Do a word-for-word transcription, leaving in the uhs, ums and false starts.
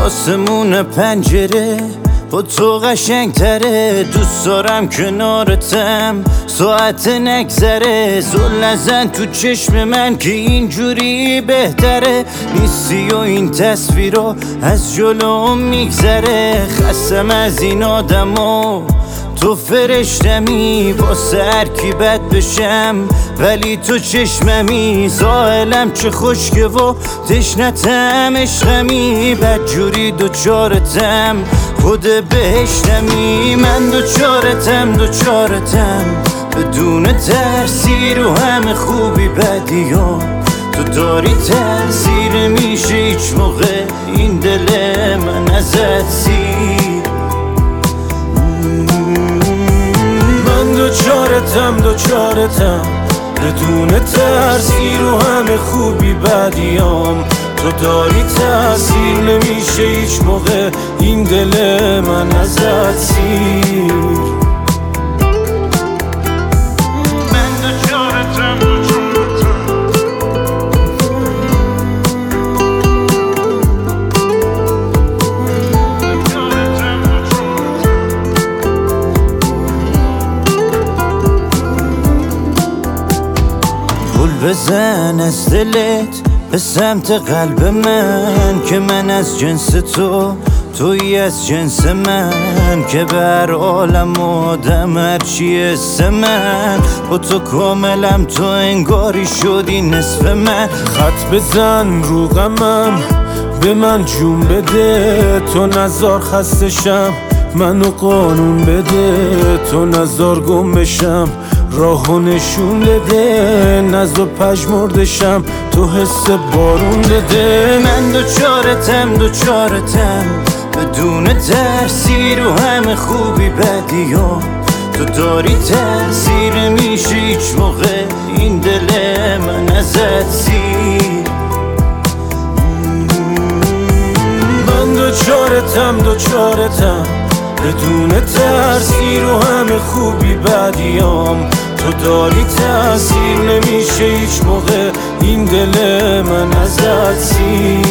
آسمون پنجره با تو قشنگ تره، دوست دارم کنارتم ساعت نگذره. زل نزن تو چشم من که اینجوری بهتره، نیستی و این تصویرها از جلوم میگذره. خستم از این آدما تو فرشتمی، واسه هر کی بد بشم ولی تو چشممی. ساحلم چه خشکه و تشنتم عشقمی، بدجوری دوچارتم خود بهشتمی. من دوچارتم دوچارتم بدون ترسی، رو همه خوبی بدیام تو داری تاثیر. میشه هیچ موقع این دل من ازت سیر. دوچارتم دوچارتم بدون ترسی، رو همه خوبی بدیام تو داری تاثیر. نمیشه هیچ موقع این دل من ازت سیر. بزن از دلت به سمت قلب من، که من از جنس تو توی از جنس من. که بر عالم آدم هرچی اسم من، با تو کاملم تو انگاری شدی نصف من. خط بزن رو غمم به من جون بده، تو نزار خستشم منو قانون بده. تو نزار گم بشم راهو نشون بده، نزو پژمردشم تو حس بارون بده. من دوچارتم دوچارتم بدون ترسی، رو همه خوبی بدیام تو داری تاثیر. میشه هیچ موقع این دل من ازت سیر. من دوچارتم دوچارتم بدون ترسی، رو همه خوبی بدیام تو داری تاثیر. نمیشه هیچ موقع این دل من ازت سیر.